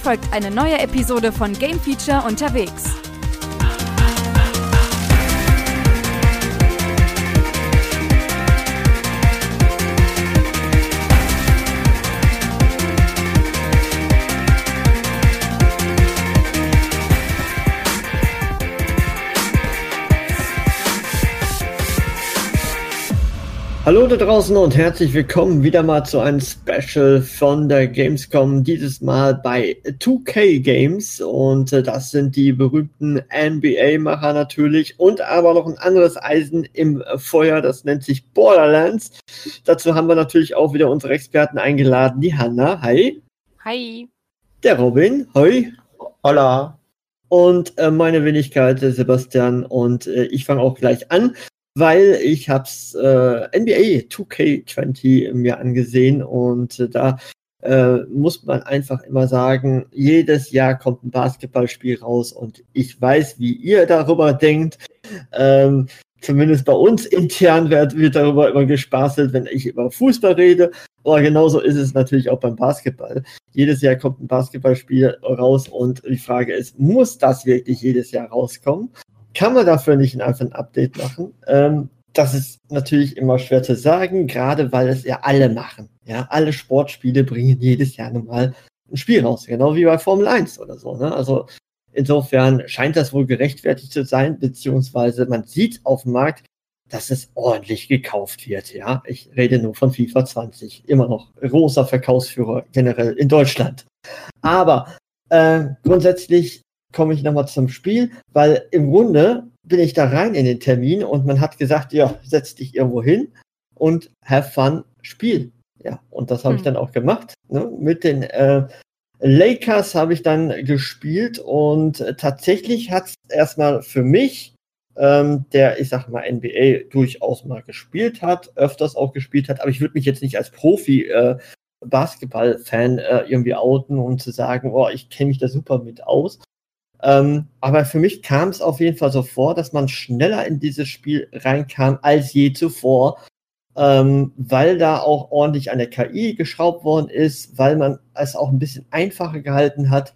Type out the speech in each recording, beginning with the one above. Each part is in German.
folgt eine neue Episode von Game Feature unterwegs. Hallo da draußen und herzlich willkommen wieder mal zu einem Special von der Gamescom, dieses Mal bei 2K Games und das sind die berühmten NBA-Macher natürlich und aber noch ein anderes Eisen im Feuer, das nennt sich Borderlands. Dazu haben wir natürlich auch wieder unsere Experten eingeladen, die Hanna, hi. Hi. Der Robin, hoi. Hola. Und meine Wenigkeit, Sebastian, und ich fange auch gleich an. Weil ich hab's NBA 2K20 mir angesehen und da muss man einfach immer sagen, jedes Jahr kommt ein Basketballspiel raus und ich weiß, wie ihr darüber denkt. Zumindest bei uns intern wird darüber immer gespaßelt, wenn ich über Fußball rede. Aber genauso ist es natürlich auch beim Basketball. Jedes Jahr kommt ein Basketballspiel raus und die Frage ist, muss das wirklich jedes Jahr rauskommen? Kann man dafür nicht einfach ein Update machen? Das ist natürlich immer schwer zu sagen, gerade weil es ja alle machen. Ja, alle Sportspiele bringen jedes Jahr nochmal ein Spiel raus, genau wie bei Formel 1 oder so. Ne? Also insofern scheint das wohl gerechtfertigt zu sein, beziehungsweise man sieht auf dem Markt, dass es ordentlich gekauft wird. Ja, ich rede nur von FIFA 20, immer noch großer Verkaufsführer generell in Deutschland. Aber grundsätzlich komme ich nochmal zum Spiel, weil im Grunde bin ich da rein in den Termin und man hat gesagt, ja, setz dich irgendwo hin und have fun, Spiel. Ja, und das habe ich dann auch gemacht. Ne? Mit den Lakers habe ich dann gespielt und tatsächlich hat es erstmal für mich, der, ich sag mal, NBA durchaus mal gespielt hat, öfters auch gespielt hat, aber ich würde mich jetzt nicht als Profi Basketball-Fan irgendwie outen und zu sagen, oh, ich kenne mich da super mit aus. Aber für mich kam es auf jeden Fall so vor, dass man schneller in dieses Spiel reinkam als je zuvor, weil da auch ordentlich an der KI geschraubt worden ist, weil man es auch ein bisschen einfacher gehalten hat.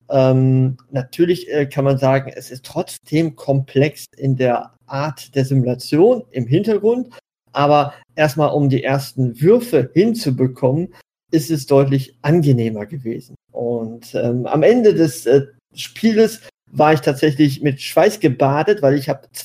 Natürlich kann man sagen, es ist trotzdem komplex in der Art der Simulation im Hintergrund, aber erstmal um die ersten Würfe hinzubekommen, ist es deutlich angenehmer gewesen. Und am Ende des Spieles war ich tatsächlich mit Schweiß gebadet, weil ich habe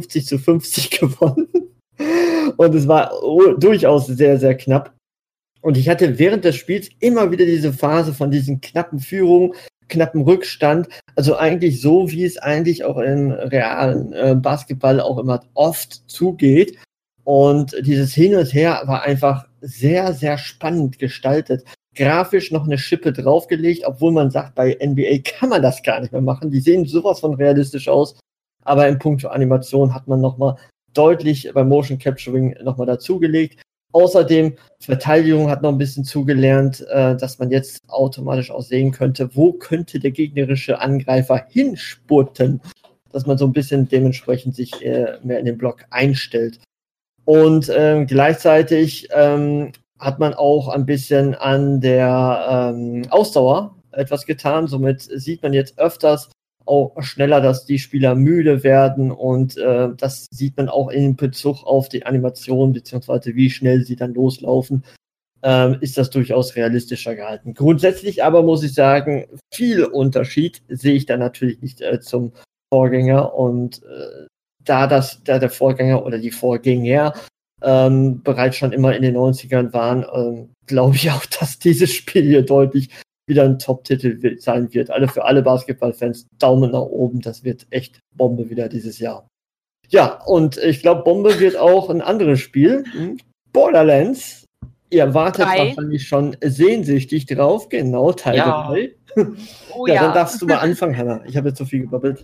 52-50 gewonnen. Und es war durchaus sehr, sehr knapp. Und ich hatte während des Spiels immer wieder diese Phase von diesen knappen Führungen, knappen Rückstand. Also eigentlich so, wie es eigentlich auch im realen Basketball auch immer oft zugeht. Und dieses Hin und Her war einfach sehr, sehr spannend gestaltet. Grafisch noch eine Schippe draufgelegt, obwohl man sagt, bei NBA kann man das gar nicht mehr machen. Die sehen sowas von realistisch aus. Aber in puncto Animation hat man nochmal deutlich beim Motion Capturing nochmal dazugelegt. Außerdem, Verteidigung hat noch ein bisschen zugelernt, dass man jetzt automatisch auch sehen könnte, wo könnte der gegnerische Angreifer hinspurten, dass man so ein bisschen dementsprechend sich mehr in den Block einstellt. Und gleichzeitig hat man auch ein bisschen an der Ausdauer etwas getan. Somit sieht man jetzt öfters auch schneller, dass die Spieler müde werden und das sieht man auch in Bezug auf die Animation beziehungsweise wie schnell sie dann loslaufen, ist das durchaus realistischer gehalten. Grundsätzlich aber muss ich sagen, viel Unterschied sehe ich da natürlich nicht zum Vorgänger und da der Vorgänger oder die Vorgänger bereits schon immer in den 90ern waren, glaube ich auch, dass dieses Spiel hier deutlich wieder ein Top-Titel sein wird. Für alle Basketball-Fans Daumen nach oben, das wird echt Bombe wieder dieses Jahr. Ja, und ich glaube, Bombe wird auch ein anderes Spiel, Borderlands. Ihr wartet wahrscheinlich schon sehnsüchtig drauf, genau, Teil 3. Oh, ja, dann darfst du mal anfangen, Hanna. Ich habe jetzt so viel gebabbelt.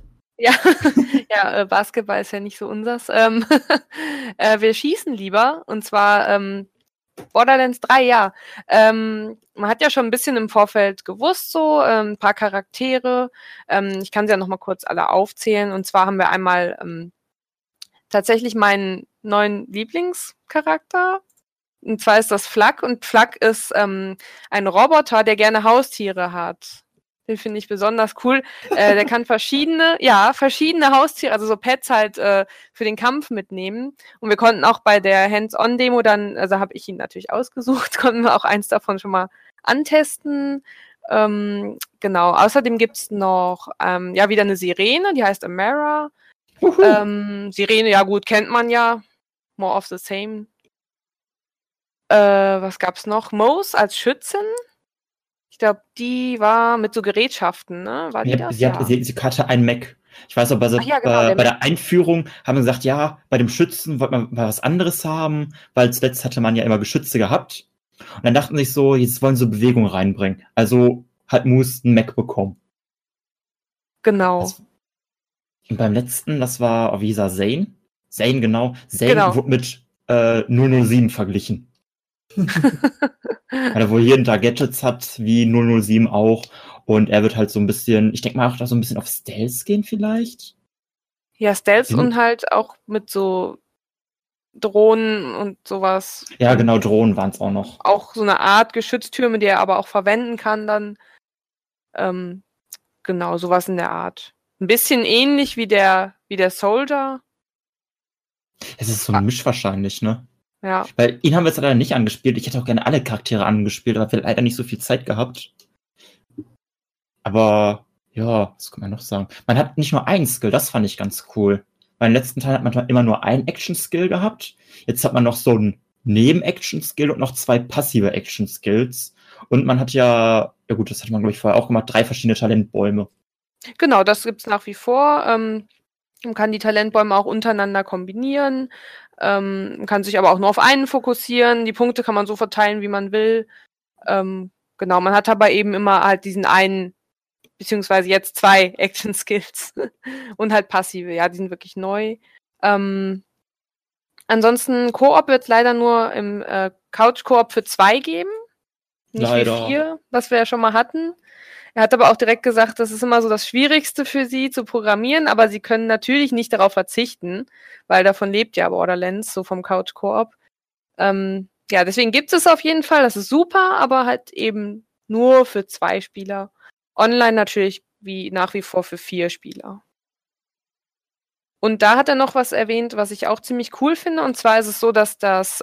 Ja, Basketball ist ja nicht so unsers. Wir schießen lieber, und zwar Borderlands 3, ja. Man hat ja schon ein bisschen im Vorfeld gewusst, so ein paar Charaktere. Ich kann sie ja nochmal kurz alle aufzählen. Und zwar haben wir einmal tatsächlich meinen neuen Lieblingscharakter. Und zwar ist das Flak. Und Flak ist ein Roboter, der gerne Haustiere hat. Den finde ich besonders cool. Der kann verschiedene Haustiere, also so Pets halt für den Kampf mitnehmen. Und wir konnten auch bei der Hands-on-Demo dann, also habe ich ihn natürlich ausgesucht, konnten wir auch eins davon schon mal antesten. Genau, außerdem gibt's noch wieder eine Sirene, die heißt Amara. Sirene, ja gut, kennt man ja. More of the same. Was gab's noch? Mose als Schützin. Ich glaube, die war mit so Gerätschaften, ne? War die das? Sie hatte einen Mac. Ich weiß auch, bei der Einführung haben wir gesagt, ja, bei dem Schützen wollte man mal was anderes haben, weil zuletzt hatte man ja immer Geschütze gehabt. Und dann dachten sich so, jetzt wollen sie Bewegung reinbringen. Also hat Moose einen Mac bekommen. Genau. Und beim letzten, das war, wie hieß er, Zane? Zane, genau. Zane wurde mit 007 verglichen. Weil er wohl hier ein paar Gadgets hat, wie 007 auch. Und er wird halt so ein bisschen, ich denke mal auch da so ein bisschen auf Stealth gehen vielleicht. Ja, Stealth und halt auch mit so Drohnen und sowas. Ja, genau, Drohnen waren es auch noch. Auch so eine Art Geschütztürme, die er aber auch verwenden kann dann. Genau, sowas in der Art. Ein bisschen ähnlich wie der Soldier. Es ist so ein Misch wahrscheinlich, ne? Ja. Weil ihn haben wir jetzt leider nicht angespielt. Ich hätte auch gerne alle Charaktere angespielt, aber wir haben leider nicht so viel Zeit gehabt. Aber, ja, was kann man noch sagen? Man hat nicht nur einen Skill, das fand ich ganz cool. Bei den letzten Teilen hat man immer nur einen Action-Skill gehabt. Jetzt hat man noch so einen Neben-Action-Skill und noch 2 passive Action-Skills. Und man hat ja gut, das hat man, glaube ich, vorher auch gemacht, 3 verschiedene Talentbäume. Genau, das gibt's nach wie vor. Man kann die Talentbäume auch untereinander kombinieren. Man kann sich aber auch nur auf einen fokussieren. Die Punkte kann man so verteilen, wie man will. Genau, man hat aber eben immer halt diesen einen, beziehungsweise jetzt 2 Action-Skills und halt passive. Ja, die sind wirklich neu. Ansonsten Koop wird es leider nur im Couch-Koop für 2 geben. Nicht leider. Wie 4, was wir ja schon mal hatten. Er hat aber auch direkt gesagt, das ist immer so das Schwierigste für sie zu programmieren, aber sie können natürlich nicht darauf verzichten, weil davon lebt ja Borderlands, so vom Couch-Koop. Deswegen gibt es auf jeden Fall, das ist super, aber halt eben nur für 2 Spieler. Online natürlich nach wie vor für 4 Spieler. Und da hat er noch was erwähnt, was ich auch ziemlich cool finde, und zwar ist es so, dass das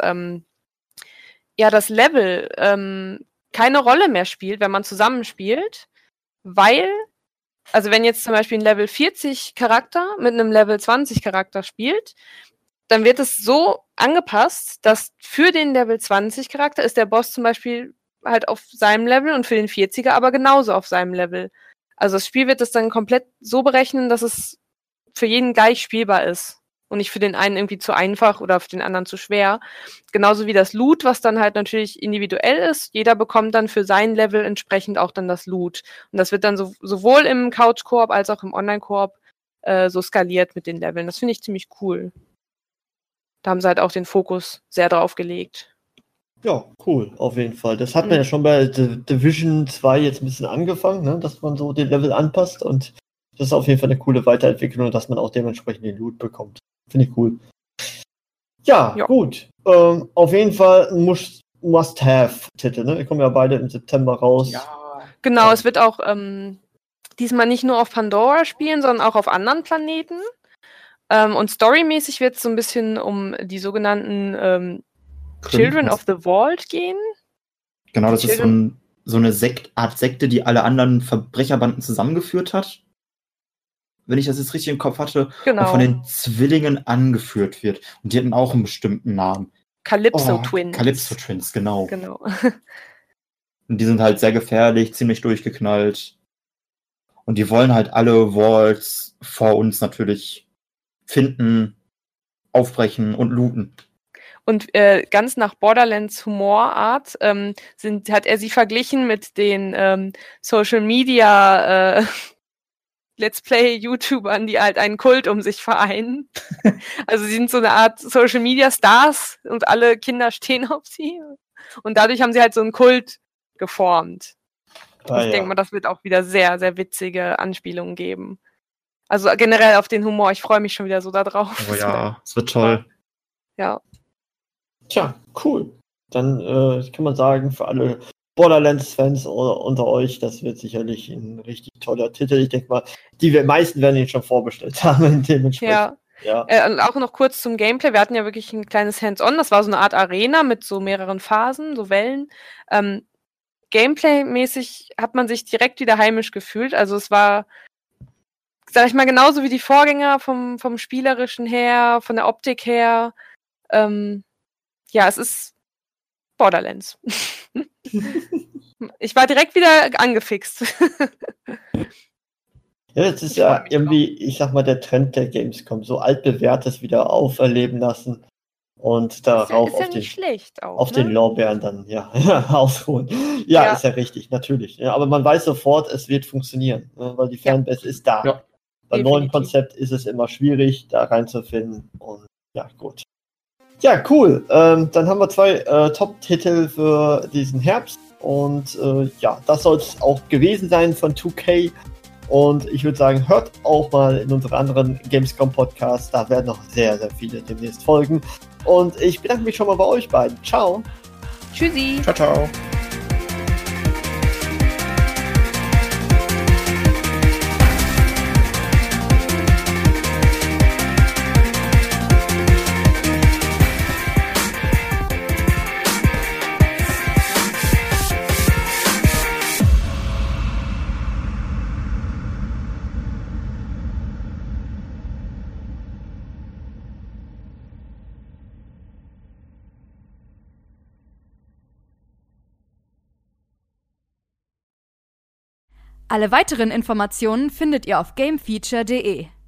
Level keine Rolle mehr spielt, wenn man zusammenspielt, weil, also wenn jetzt zum Beispiel ein Level 40 Charakter mit einem Level 20 Charakter spielt, dann wird es so angepasst, dass für den Level 20 Charakter ist der Boss zum Beispiel halt auf seinem Level und für den 40er aber genauso auf seinem Level. Also das Spiel wird es dann komplett so berechnen, dass es für jeden gleich spielbar ist. Und nicht für den einen irgendwie zu einfach oder für den anderen zu schwer. Genauso wie das Loot, was dann halt natürlich individuell ist. Jeder bekommt dann für sein Level entsprechend auch dann das Loot. Und das wird dann sowohl im Couch-Koop als auch im Online-Koop so skaliert mit den Leveln. Das finde ich ziemlich cool. Da haben sie halt auch den Fokus sehr drauf gelegt. Ja, cool, auf jeden Fall. Das hat man ja schon bei Division 2 jetzt ein bisschen angefangen, ne? Dass man so den Level anpasst, und das ist auf jeden Fall eine coole Weiterentwicklung, dass man auch dementsprechend den Loot bekommt. Finde ich cool. Ja, gut. Auf jeden Fall ein Must-Have-Titel, ne? Wir kommen ja beide im September raus. Ja. Genau, es wird auch diesmal nicht nur auf Pandora spielen, sondern auch auf anderen Planeten. Und storymäßig wird es so ein bisschen um die sogenannten Children of the Vault gehen. Genau, das ist so eine Art Sekte, die alle anderen Verbrecherbanden zusammengeführt hat. Wenn ich das jetzt richtig im Kopf hatte, genau. Und von den Zwillingen angeführt wird. Und die hatten auch einen bestimmten Namen. Calypso Twins. Calypso Twins, genau. Genau. Und die sind halt sehr gefährlich, ziemlich durchgeknallt. Und die wollen halt alle Vaults vor uns natürlich finden, aufbrechen und looten. Und ganz nach Borderlands Humorart hat er sie verglichen mit den Social Media Let's Play-YouTubern, die halt einen Kult um sich vereinen. Also sie sind so eine Art Social-Media-Stars und alle Kinder stehen auf sie. Und dadurch haben sie halt so einen Kult geformt. Ich denke mal, das wird auch wieder sehr, sehr witzige Anspielungen geben. Also generell auf den Humor, ich freue mich schon wieder so da drauf. Oh ja, es wird toll. Ja. Tja, cool. Dann kann man sagen, für alle Borderlands-Fans unter euch, das wird sicherlich ein richtig toller Titel. Ich denke mal, die meisten werden ihn schon vorbestellt haben, dementsprechend. Ja. Und auch noch kurz zum Gameplay. Wir hatten ja wirklich ein kleines Hands-on. Das war so eine Art Arena mit so mehreren Phasen, so Wellen. Gameplay-mäßig hat man sich direkt wieder heimisch gefühlt. Also es war, sag ich mal, genauso wie die Vorgänger vom Spielerischen her, von der Optik her. Ja, es ist Borderlands. Ich war direkt wieder angefixt. Ja, das ist ja irgendwie, ich sag mal, der Trend der Gamescom, so altbewährtes wieder auferleben lassen und darauf auf den Lorbeeren dann ausruhen. Ja, ist ja richtig, natürlich. Ja, aber man weiß sofort, es wird funktionieren, weil die Fanbase ist da. Ja. Beim neuen Konzept ist es immer schwierig, da reinzufinden und ja, gut. Ja, cool. Dann haben wir 2 Top-Titel für diesen Herbst und das soll es auch gewesen sein von 2K. Und ich würde sagen, hört auch mal in unsere anderen Gamescom-Podcasts. Da werden noch sehr, sehr viele demnächst folgen. Und ich bedanke mich schon mal bei euch beiden. Ciao. Tschüssi. Ciao, ciao. Alle weiteren Informationen findet ihr auf gamefeature.de.